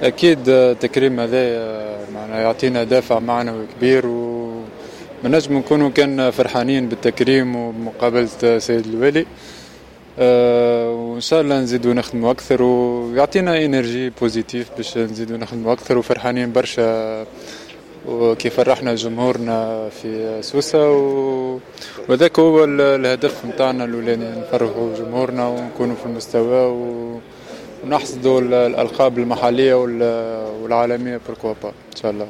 أكيد تكريم هذا معناها يعطينا دافع معنوي كبير، ونجم نكونوا كان فرحانين بالتكريم ومقابلة سيد الوالي. وإن شاء الله نزيدوا نخدموا أكثر ويعطينا إنرجي بوزيتيف باش نزيدوا نخدموا أكثر وفرحانين برشا، وكيف فرحنا جمهورنا في سوسة وذاك هو الهدف متاعنا الأولاني، نفرحوا جمهورنا ونكونوا في المستوى ونحصدوا الألقاب المحلية والعالمية بركوابا إن شاء الله.